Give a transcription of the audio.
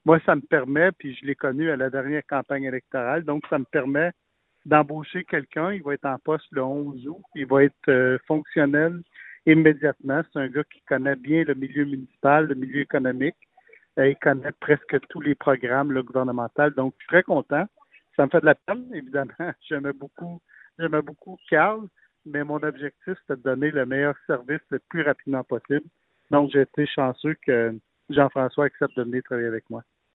moi, ça me permet, puis je l'ai connu à la dernière campagne électorale, donc ça me permet d'embaucher quelqu'un. Il va être en poste le 11 août. Il va être fonctionnel immédiatement. C'est un gars qui connaît bien le milieu municipal, le milieu économique. Il connaît presque tous les programmes gouvernementaux. Donc, je suis très content. Ça me fait de la peine, évidemment. J'aimais beaucoup Carl, mais mon objectif, c'était de donner le meilleur service le plus rapidement possible. Donc, j'ai été chanceux que Jean-François accepte de venir travailler avec moi.